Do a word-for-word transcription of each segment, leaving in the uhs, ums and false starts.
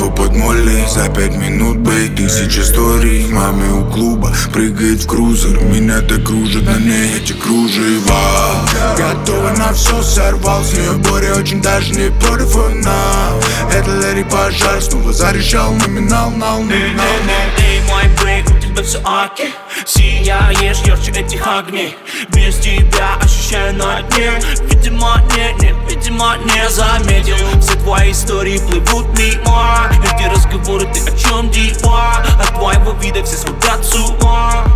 инфу под молли. За пять минут бей, тысяча историй. Маме у клуба прыгает в крузер. Меня так кружат на ней эти кружева. Готова на все, сорвал с нее Боря, очень даже не против она. Это Лэри пожар, снова зарешал номинал, нал, номинал. Эй, мой брейк, у тебя все аки. Сияешь ярче этих огней. Без тебя ощущаю на дне. Видимо, не, не, видимо, не заметил. Все твои истории плывут мимо. Эти разговоры, ты о чем, дива? От твоего вида все сходят с ума.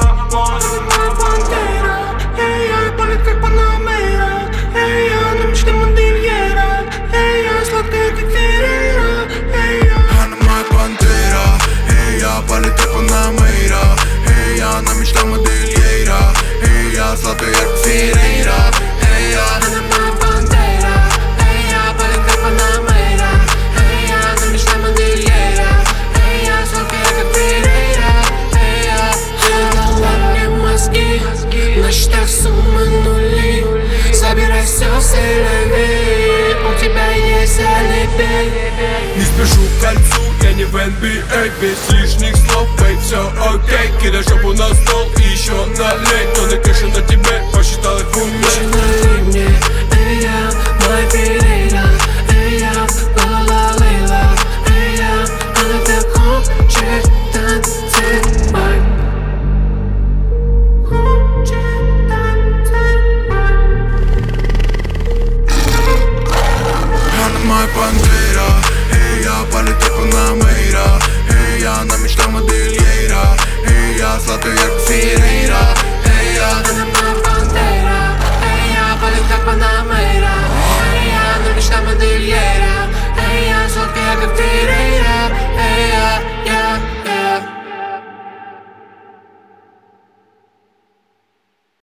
Эй, я полет как Панамера. Эй, я на мечте модельера. Эй, я сладкая как Феррера. Эй, я Она моя пантера. Эй, я полет как Панамера. Эй, я на мечте модельера. Эй, я сладкая как Феррера. Эй, я Она моя пантера. Эй, я полет как Панамера. Эй, я на мечте модельера. Эй, я сладкая как Феррера. Эй, я дала мне мозги. На счетах суммы нули. Забирай все в селеви. У тебя есть алиби. Не спешу к кольцу, я не в эн би эй. Без лишних слов, бей, все окей. Кидай жопу на стол и еще налей. То на кэше на тебе, посчитал их в уме. Налей мне